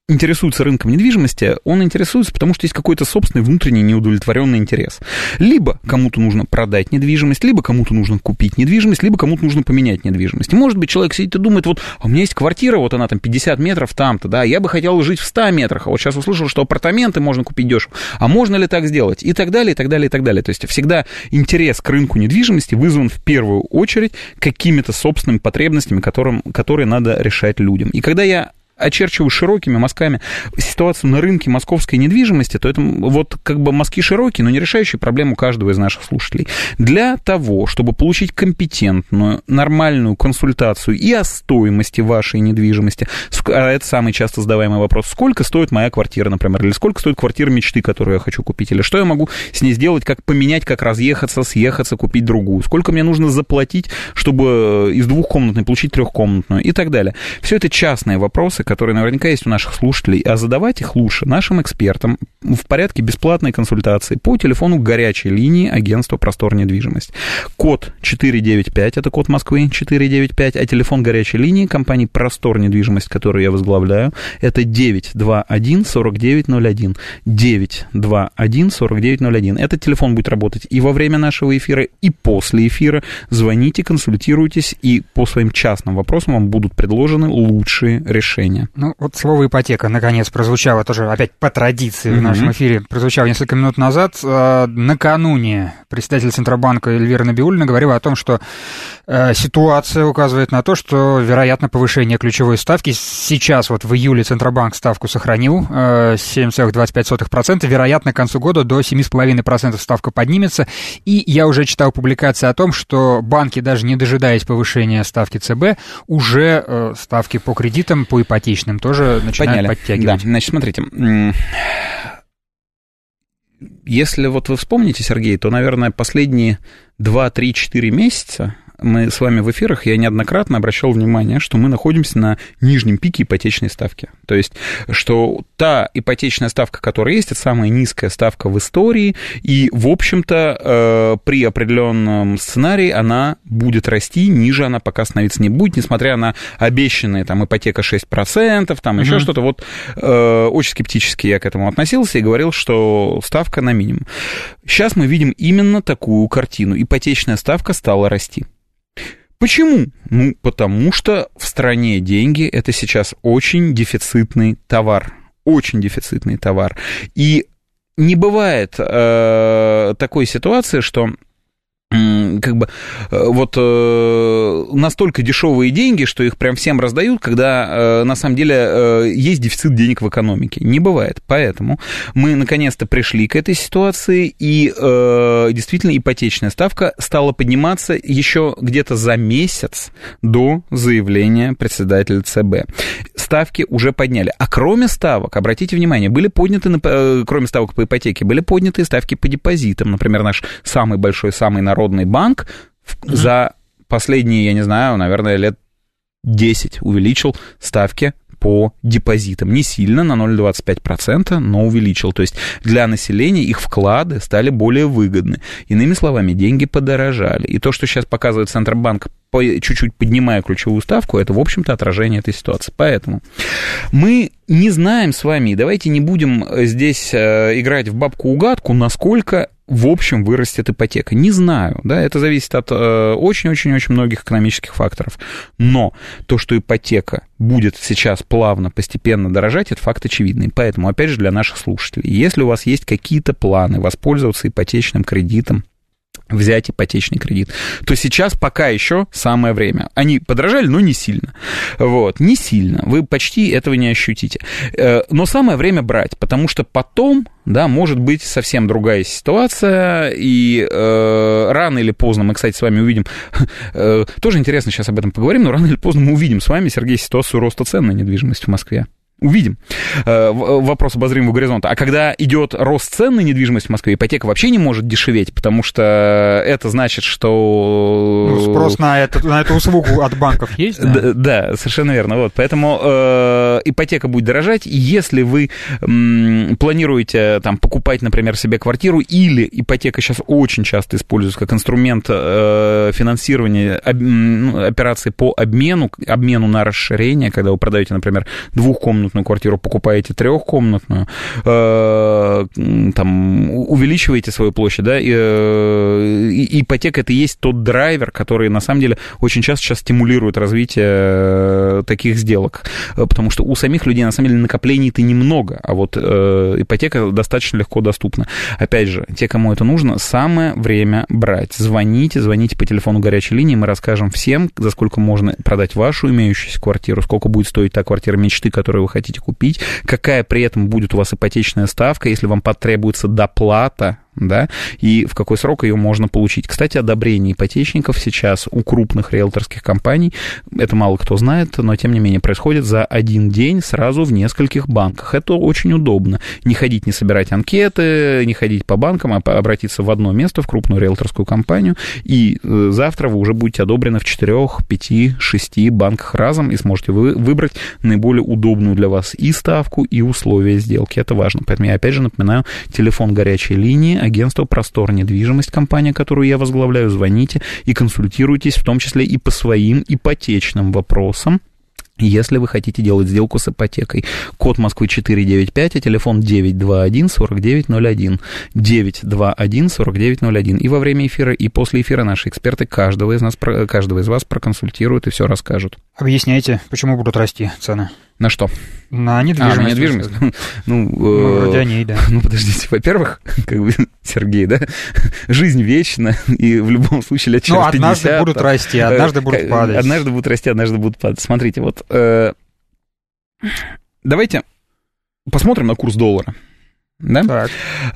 интересуется рынком недвижимости, он интересуется, потому что есть какой-то собственный внутренний неудовлетворенный интерес. Либо кому-то нужно продать недвижимость, либо кому-то нужно купить недвижимость, либо кому-то нужно поменять недвижимость. И, может быть, человек сидит и думает, вот, у меня есть квартира, вот она там 50 метров там-то, да, я бы хотел жить в 100 метрах, а вот сейчас услышал, что апартаменты можно купить дешево. А можно ли так сделать? И так далее, и так далее, и так далее. То есть всегда интерес к рынку недвижимости вызван в первую очередь какими-то собственными потребностями, которые надо решать людям. И когда я очерчиваю широкими мазками ситуацию на рынке московской недвижимости, то это вот как бы мазки широкие, но не решающие проблему каждого из наших слушателей. Для того, чтобы получить компетентную, нормальную консультацию и о стоимости вашей недвижимости, а это самый часто задаваемый вопрос, сколько стоит моя квартира, например, или сколько стоит квартира мечты, которую я хочу купить, или что я могу с ней сделать, как поменять, как разъехаться, съехаться, купить другую, сколько мне нужно заплатить, чтобы из двухкомнатной получить трехкомнатную и так далее. Все это частные вопросы, которые наверняка есть у наших слушателей, а задавать их лучше нашим экспертам в порядке бесплатной консультации по телефону горячей линии агентства «Простор недвижимость». Код 495, это код Москвы, 495, а телефон горячей линии компании «Простор недвижимость», которую я возглавляю, это 921-4901. 921-4901. Этот телефон будет работать и во время нашего эфира, и после эфира. Звоните, консультируйтесь, и по своим частным вопросам вам будут предложены лучшие решения.
Ну, вот слово «ипотека» наконец прозвучало тоже, опять по традиции в нашем эфире, прозвучало несколько минут назад. Накануне председатель Центробанка Эльвира Набиуллина говорила о том, что ситуация указывает на то, что, вероятно, повышение ключевой ставки. Сейчас вот в июле Центробанк ставку сохранил 7,25%. Вероятно, к концу года до 7,5% ставка поднимется. И я уже читал публикации о том, что банки, даже не дожидаясь повышения ставки ЦБ, уже ставки по кредитам, по ипотечным тоже начинают подтягивать.
Да, значит, смотрите. Если вот вы вспомните, Сергей, то, наверное, последние 2-3-4 месяца мы с вами в эфирах, я неоднократно обращал внимание, что мы находимся на нижнем пике ипотечной ставки. То есть, что та ипотечная ставка, которая есть, это самая низкая ставка в истории, и, в общем-то, при определенном сценарии она будет расти, ниже она пока становиться не будет, несмотря на обещанные там ипотека 6%, там еще что-то. Вот очень скептически я к этому относился и говорил, что ставка на минимум. Сейчас мы видим именно такую картину. Ипотечная ставка стала расти. Почему? Ну, потому что в стране деньги – это сейчас очень дефицитный товар. Очень дефицитный товар. И не бывает такой ситуации, что как бы вот настолько дешевые деньги, что их прям всем раздают, когда на самом деле есть дефицит денег в экономике. Не бывает. Поэтому мы наконец-то пришли к этой ситуации, и действительно ипотечная ставка стала подниматься еще где-то за месяц до заявления председателя ЦБ. Ставки уже подняли. А кроме ставок, обратите внимание, были подняты, кроме ставок по ипотеке, были подняты ставки по депозитам. Например, наш самый большой, самый народный банк за последние, я не знаю, наверное, лет 10 увеличил ставки по депозитам. Не сильно, на 0,25%, но увеличил. То есть для населения их вклады стали более выгодны. Иными словами, деньги подорожали. И то, что сейчас показывает Центробанк, чуть-чуть поднимая ключевую ставку, это, в общем-то, отражение этой ситуации. Поэтому мы не знаем с вами, давайте не будем здесь играть в бабку-угадку, насколько в общем вырастет ипотека. Не знаю, да, это зависит от очень-очень-очень многих экономических факторов. Но то, что ипотека будет сейчас плавно, постепенно дорожать, это факт очевидный. Поэтому, опять же, для наших слушателей, если у вас есть какие-то планы воспользоваться ипотечным кредитом, взять ипотечный кредит, то сейчас пока еще самое время. Они подорожали, но не сильно. Вот, не сильно. Вы почти этого не ощутите. Но самое время брать, потому что потом, да, может быть совсем другая ситуация, и рано или поздно мы, кстати, с вами увидим, тоже интересно, сейчас об этом поговорим, но рано или поздно мы увидим с вами, Сергей, ситуацию роста цен на недвижимость в Москве. Увидим. Вопрос обозримого горизонта. А когда идет рост цен на недвижимость в Москве, ипотека вообще не может дешеветь, потому что это значит, что...
Ну, спрос на эту услугу от банков есть, да?
Да, совершенно верно. Вот. Поэтому ипотека будет дорожать, и если вы планируете там, покупать, например, себе квартиру, или ипотека сейчас очень часто используется как инструмент финансирования операций по обмену на расширение, когда вы продаете, например, двухкомнатную двухкомнатную квартиру, покупаете трехкомнатную, там, увеличиваете свою площадь, да, и ипотека — это и есть тот драйвер, который, на самом деле, очень часто сейчас стимулирует развитие таких сделок, потому что у самих людей, на самом деле, накоплений-то немного, а вот ипотека достаточно легко доступна. Опять же, те, кому это нужно, самое время брать. Звоните по телефону горячей линии, мы расскажем всем, за сколько можно продать вашу имеющуюся квартиру, сколько будет стоить та квартира мечты, которую вы хотите купить, какая при этом будет у вас ипотечная ставка, если вам потребуется доплата, да, и в какой срок ее можно получить. Кстати, одобрение ипотечников сейчас у крупных риэлторских компаний, это мало кто знает, но тем не менее происходит за один день сразу в нескольких банках. Это очень удобно. Не ходить, не собирать анкеты, не ходить по банкам, а обратиться в одно место, в крупную риэлторскую компанию, и завтра вы уже будете одобрены в 4, 5, 6 банках разом и сможете выбрать наиболее удобную для вас и ставку, и условия сделки. Это важно. Поэтому я опять же напоминаю, телефон горячей линии, агентство «Простор недвижимость», компания, которую я возглавляю, звоните и консультируйтесь, в том числе и по своим ипотечным вопросам, если вы хотите делать сделку с ипотекой. Код Москвы 495, а телефон 921-4901. 921-4901. И во время эфира, и после эфира наши эксперты каждого из вас проконсультируют и все расскажут.
Объясняйте, почему будут расти цены?
На что?
На недвижимость.
На недвижимость.
Вроде о ней, да.
Ну, подождите, во-первых, как бы, Сергей, да, жизнь вечна, и в любом случае лет через 50...
однажды будут расти, однажды будут падать.
Однажды будут расти, однажды будут падать. Смотрите, вот, давайте посмотрим на курс доллара. Да?
Так.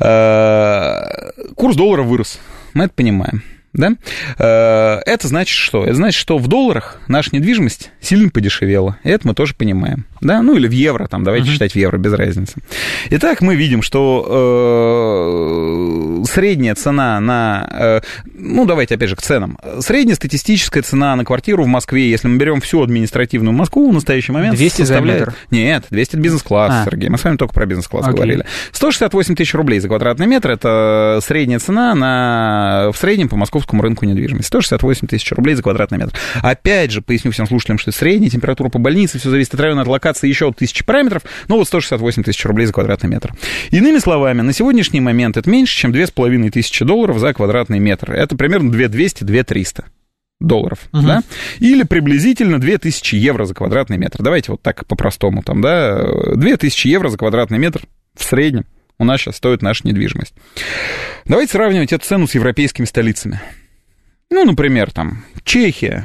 Курс доллара вырос, мы это понимаем. Да? Это значит что? Это значит, что в долларах наша недвижимость сильно подешевела. И это мы тоже понимаем. Да? Ну, или в евро, там, давайте считать в евро, без разницы. Итак, мы видим, что средняя цена на... ну, давайте опять же к ценам. Среднестатистическая цена на квартиру в Москве, если мы берем всю административную Москву в настоящий момент...
200
составляет...
за метр?
Нет, 200 это бизнес-класс, Сергей. Мы с вами только про бизнес-класс говорили. 168 тысяч рублей за квадратный метр — это средняя цена в среднем по московскому рынку недвижимости. 168 тысяч рублей за квадратный метр. Опять же, поясню всем слушателям, что это средняя температура по больнице, все зависит от района, от локации, еще от 1000 параметров, но вот 168 тысяч рублей за квадратный метр. Иными словами, на сегодняшний момент это меньше, чем $2500 за квадратный метр. Это примерно 2200-2300 долларов, да? Или приблизительно 2000 евро за квадратный метр. Давайте вот так по-простому там, да? 2000 евро за квадратный метр в среднем у нас сейчас стоит наша недвижимость. Давайте сравнивать эту цену с европейскими столицами. Ну, например, там, Чехия.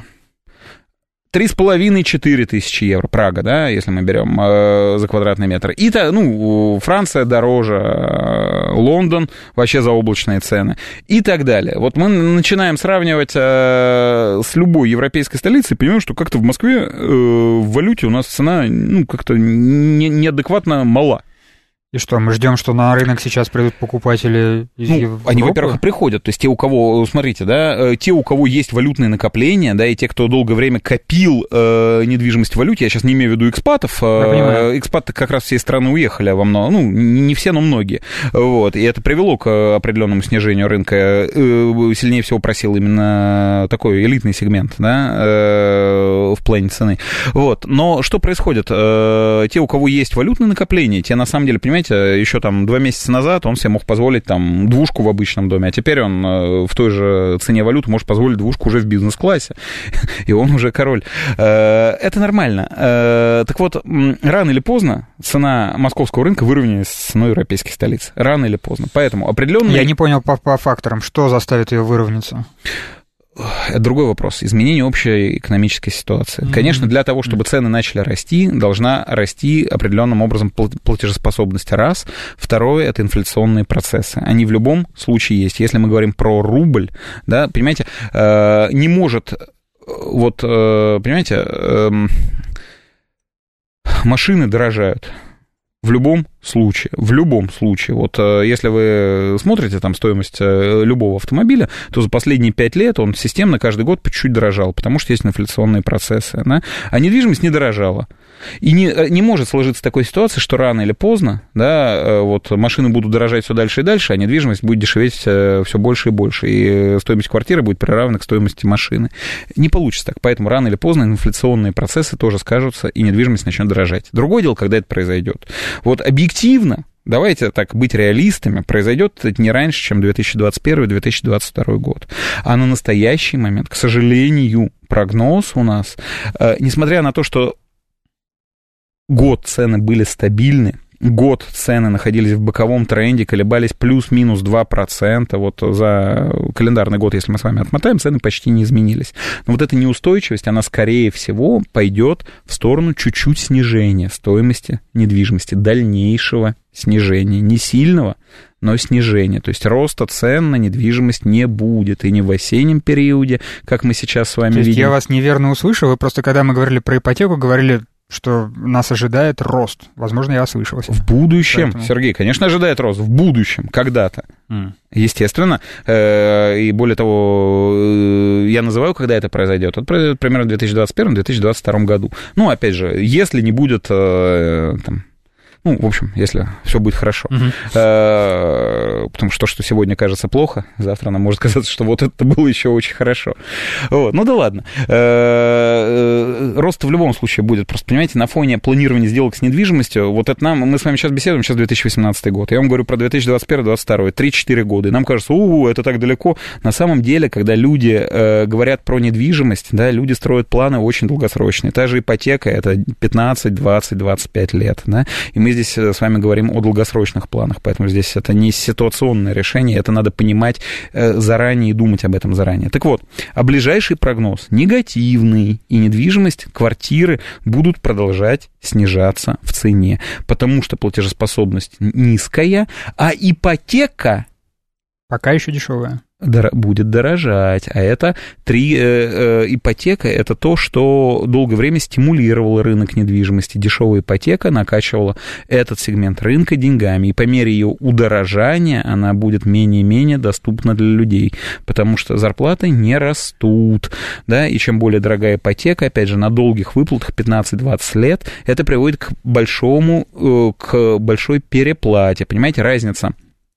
3,5-4 тысячи евро. Прага, да, если мы берем за квадратный метр. И, ну, Франция дороже, Лондон вообще заоблачные цены и так далее. Вот мы начинаем сравнивать с любой европейской столицей и понимаем, что как-то в Москве в валюте у нас цена, ну, как-то неадекватно мала.
И что, мы ждем, что на рынок сейчас придут покупатели из Европы?
Они, во-первых, приходят. То есть те, у кого, смотрите, да, те, у кого есть валютные накопления, да, и те, кто долгое время копил недвижимость в валюте, я сейчас не имею в виду экспатов, экспаты как раз всей страны уехали во многом, ну, не все, но многие, вот, и это привело к определенному снижению рынка. Сильнее всего просил именно такой элитный сегмент, да, в плане цены. Вот, но что происходит? Те, у кого есть валютные накопления, те, на самом деле, понимаете, еще там 2 месяца назад он себе мог позволить там двушку в обычном доме, а теперь он в той же цене валют может позволить двушку уже в бизнес-классе, и он уже король. Это нормально. Так вот, рано или поздно цена московского рынка выровняется с ценой европейских столиц. Рано или поздно. Поэтому определенно...
Я не понял по факторам, что заставит ее выровняться?
Это другой вопрос. Изменение общей экономической ситуации. Конечно, для того, чтобы цены начали расти, должна расти определенным образом платежеспособность. Раз. Второе — это инфляционные процессы. Они в любом случае есть. Если мы говорим про рубль, да, понимаете, не может... Вот, понимаете, машины дорожают. В любом случае. Вот если вы смотрите там стоимость любого автомобиля, то за последние 5 лет он системно каждый год по чуть-чуть дорожал, потому что есть инфляционные процессы. Да? А недвижимость не дорожала. И не может сложиться такой ситуации, что рано или поздно, да, вот машины будут дорожать все дальше и дальше, а недвижимость будет дешеветь все больше и больше, и стоимость квартиры будет приравнена к стоимости машины. Не получится так, поэтому рано или поздно инфляционные процессы тоже скажутся, и недвижимость начнет дорожать. Другое дело, когда это произойдет. Вот объективно, давайте так быть реалистами, произойдет это не раньше, чем 2021-2022 год. А на настоящий момент, к сожалению, прогноз у нас, несмотря на то, что год цены были стабильны, год цены находились в боковом тренде, колебались плюс-минус 2%, вот за календарный год, если мы с вами отмотаем, цены почти не изменились. Но вот эта неустойчивость, она, скорее всего, пойдет в сторону чуть-чуть снижения стоимости недвижимости, дальнейшего снижения, не сильного, но снижения. То есть роста цен на недвижимость не будет, и не в осеннем периоде, как мы сейчас с вами видим.
Я вас неверно услышал, вы просто, когда мы говорили про ипотеку, говорили, что нас ожидает рост. Возможно, я ослышался.
В будущем, поэтому... Сергей, конечно, ожидает рост. В будущем, когда-то. Естественно. И более того, я называю, когда это произойдет. Это произойдет примерно в 2021-2022 году. Ну, опять же, если не будет... Ну, в общем, если все будет хорошо. Потому что то, что сегодня кажется плохо, завтра нам может казаться, что вот это было еще очень хорошо. Вот. Ну да ладно. Рост в любом случае будет. Просто, понимаете, на фоне планирования сделок с недвижимостью, вот это мы с вами сейчас беседуем, сейчас 2018 год. Я вам говорю про 2021-2022, 3-4 года. И нам кажется, это так далеко. На самом деле, когда люди говорят про недвижимость, да, люди строят планы очень долгосрочные. Та же ипотека, это 15, 20, 25 лет, да, и мы здесь с вами говорим о долгосрочных планах, поэтому здесь это не ситуационное решение, это надо понимать заранее и думать об этом заранее. Так вот, а ближайший прогноз негативный, и недвижимость, квартиры будут продолжать снижаться в цене, потому что платежеспособность низкая, а ипотека...
Пока еще дешевая.
Будет дорожать, а это ипотека, это то, что долгое время стимулировало рынок недвижимости. Дешевая ипотека накачивала этот сегмент рынка деньгами, и по мере ее удорожания она будет менее и менее доступна для людей, потому что зарплаты не растут, да, и чем более дорогая ипотека, опять же, на долгих выплатах 15-20 лет, это приводит к большой переплате, понимаете, разница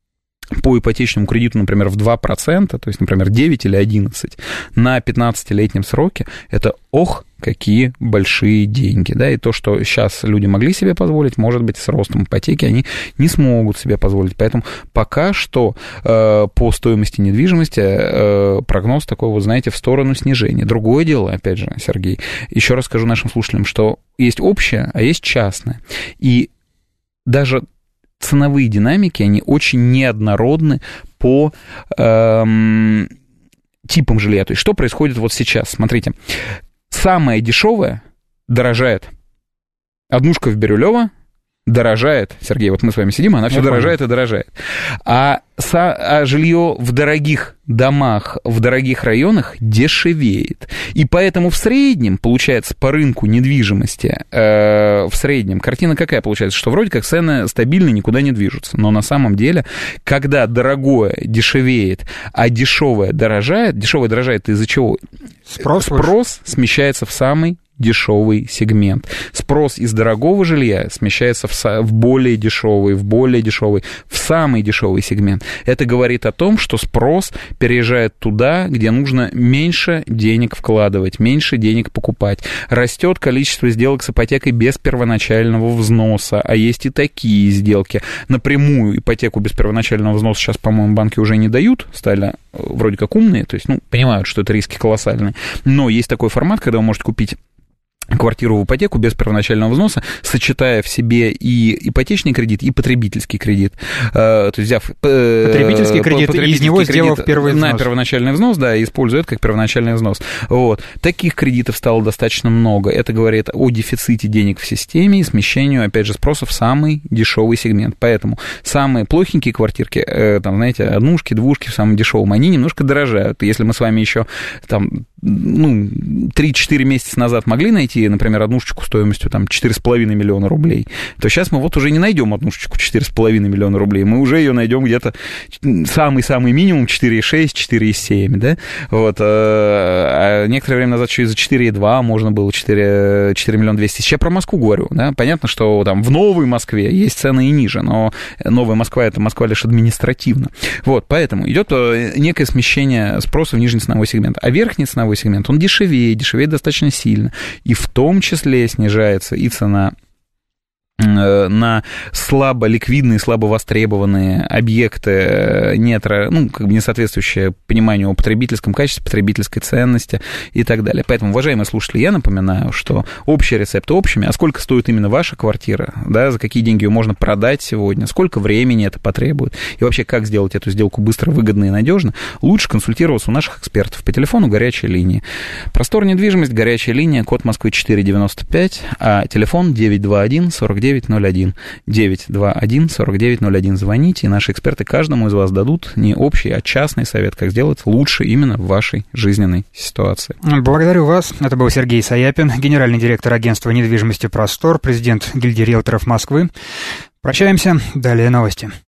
по ипотечному кредиту, например, в 2%, то есть, например, 9 или 11, на 15-летнем сроке, это какие большие деньги, да, и то, что сейчас люди могли себе позволить, может быть, с ростом ипотеки они не смогут себе позволить, поэтому пока что по стоимости недвижимости прогноз такой, вот знаете, в сторону снижения. Другое дело, опять же, Сергей, еще раз скажу нашим слушателям, что есть общее, а есть частное, и даже ценовые динамики, они очень неоднородны по типам жилья. То есть, что происходит вот сейчас? Смотрите, самое дешевое дорожает. Однушка в Бирюлево дорожает, Сергей, вот мы с вами сидим, она все дорожает и дорожает. А жилье в дорогих домах, в дорогих районах дешевеет. И поэтому в среднем, получается, по рынку недвижимости, в среднем, картина какая получается? Что вроде как цены стабильны, никуда не движутся. Но на самом деле, когда дорогое дешевеет, а дешевое дорожает из-за чего? Спрос смещается в самый дешевый сегмент. Спрос из дорогого жилья смещается в более дешевый, в самый дешевый сегмент. Это говорит о том, что спрос переезжает туда, где нужно меньше денег вкладывать, меньше денег покупать. Растет количество сделок с ипотекой без первоначального взноса, а есть и такие сделки. Напрямую ипотеку без первоначального взноса сейчас, по-моему, банки уже не дают, стали вроде как умные, то есть, понимают, что это риски колоссальные. Но есть такой формат, когда вы можете купить квартиру в ипотеку без первоначального взноса, сочетая в себе и ипотечный кредит, и потребительский кредит. То есть, взяв
потребительский кредит, и из него сделав первый взнос.
На первоначальный взнос, да, и используя это как первоначальный взнос. Вот. Таких кредитов стало достаточно много. Это говорит о дефиците денег в системе и смещению, опять же, спроса в самый дешевый сегмент. Поэтому самые плохенькие квартирки, там, знаете, однушки, двушки в самом дешевом, они немножко дорожают. Если мы с вами еще там 3-4 месяца назад могли найти найти, например, однушечку стоимостью там 4,5 миллиона рублей, то сейчас мы вот уже не найдем однушечку 4,5 миллиона рублей, мы уже ее найдем где-то самый-самый минимум 4,6, 4,7, да, вот, а некоторое время назад еще и за 4,2 можно было 4 миллиона 200 тысяч. Я про Москву говорю, да, понятно, что там в Новой Москве есть цены и ниже, но Новая Москва — это Москва лишь административно, вот, поэтому идет некое смещение спроса в нижний ценовой сегмент, а верхний ценовой сегмент, он дешевеет достаточно сильно, и в том числе снижается и цена на слабо ликвидные, слабо востребованные объекты, не соответствующие пониманию о потребительском качестве, потребительской ценности и так далее. Поэтому, уважаемые слушатели, я напоминаю, что общие рецепты общими, а сколько стоит именно ваша квартира, да, за какие деньги ее можно продать сегодня, сколько времени это потребует, и вообще, как сделать эту сделку быстро, выгодно и надежно, лучше консультироваться у наших экспертов по телефону горячей линии. Простор недвижимость, горячая линия, код Москвы 495, а телефон 921 49 01 921 4901. Звоните, и наши эксперты каждому из вас дадут не общий, а частный совет, как сделать лучше именно в вашей жизненной ситуации.
Благодарю вас. Это был Сергей Саяпин, генеральный директор агентства недвижимости «Простор», президент гильдии риэлторов Москвы. Прощаемся. Далее новости.